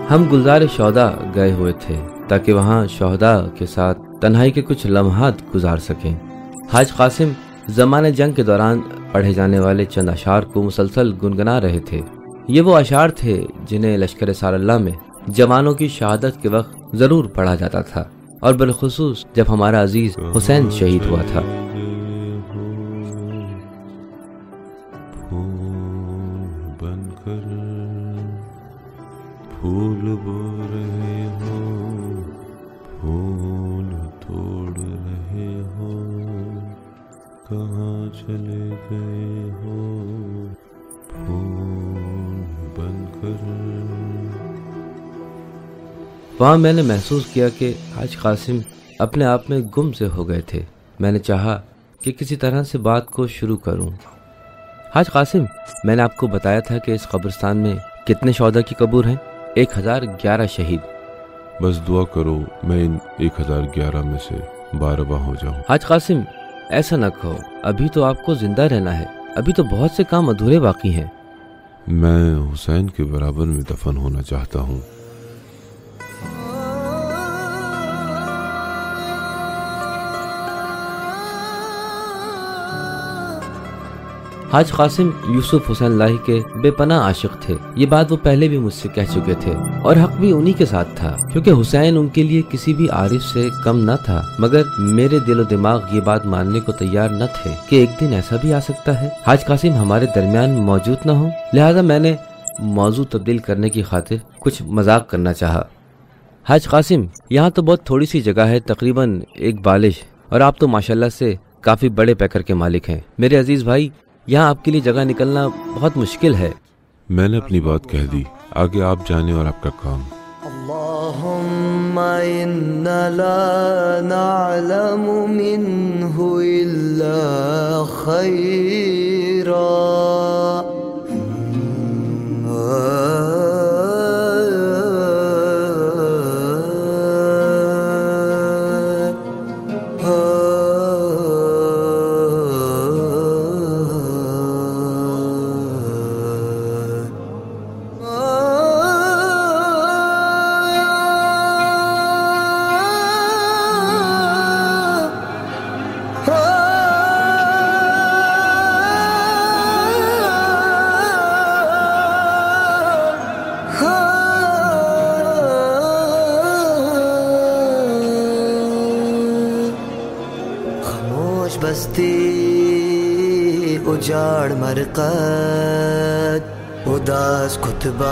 ہم گلزار شہدا گئے ہوئے تھے تاکہ وہاں شہدا کے ساتھ تنہائی کے کچھ لمحات گزار سکیں۔ حاج قاسم زمانۂ جنگ کے دوران پڑھے جانے والے چند اشعار کو مسلسل گنگنا رہے تھے۔ یہ وہ اشعار تھے جنہیں لشکر سال اللہ میں جوانوں کی شہادت کے وقت ضرور پڑھا جاتا تھا، اور بالخصوص جب ہمارا عزیز حسین شہید ہوا تھا۔ پھول بو رہے ہو، پھول توڑ رہے ہو، کہاں چلے گئے ہو پھول بن کر۔ وہاں میں نے محسوس کیا کہ حاج قاسم اپنے آپ میں گم سے ہو گئے تھے۔ میں نے چاہا کہ کسی طرح سے بات کو شروع کروں۔ حاج قاسم، میں نے آپ کو بتایا تھا کہ اس قبرستان میں کتنے شہداء کی قبور ہیں؟ 1011 شہید۔ بس دعا کرو میں ان 1011 میں سے 12واں ہو جاؤں۔ حاج قاسم، ایسا نہ کہو، ابھی تو آپ کو زندہ رہنا ہے، ابھی تو بہت سے کام ادھورے باقی ہیں۔ میں حسین کے برابر میں دفن ہونا چاہتا ہوں۔ حاج قاسم یوسف حسین لاہی کے بے پناہ عاشق تھے۔ یہ بات وہ پہلے بھی مجھ سے کہہ چکے تھے، اور حق بھی انہی کے ساتھ تھا، کیونکہ حسین ان کے لیے کسی بھی عارف سے کم نہ تھا۔ مگر میرے دل و دماغ یہ بات ماننے کو تیار نہ تھے کہ ایک دن ایسا بھی آ سکتا ہے حاج قاسم ہمارے درمیان موجود نہ ہو۔ لہذا میں نے موضوع تبدیل کرنے کی خاطر کچھ مذاق کرنا چاہا۔ حاج قاسم، یہاں تو بہت تھوڑی سی جگہ ہے، تقریباً 1 بالش، اور آپ تو ماشاءاللہ سے کافی بڑے پیکر کے مالک ہیں۔ میرے عزیز بھائی، یہاں آپ کے لیے جگہ نکلنا بہت مشکل ہے۔ میں نے اپنی بات کہہ دی، آگے آپ جانے اور آپ کا کام۔ اللہم انا لا نعلم منہ الا خیرا بستی اجاڑ مرقد اداس خطبہ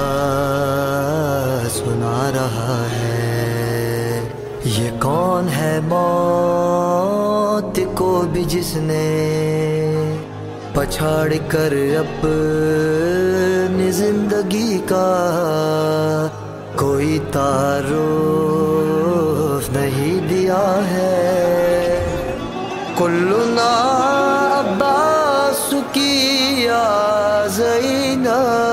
سنا رہا ہے۔ یہ کون ہے موت کو بھی جس نے پچھاڑ کر اپنی زندگی کا کوئی تعارف نہیں دیا ہے۔ کلنا عباس کی یا زینب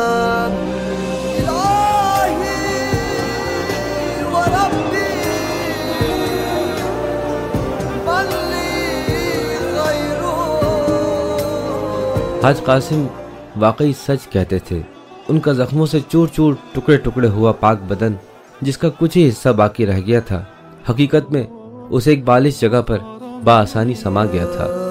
الہی و ربی من لی غیرہ۔ حاج قاسم واقعی سچ کہتے تھے۔ ان کا زخموں سے چور چور ٹکڑے ٹکڑے ہوا پاک بدن، جس کا کچھ ہی حصہ باقی رہ گیا تھا، حقیقت میں اسے ایک بالش جگہ پر بآسانی سما گیا تھا۔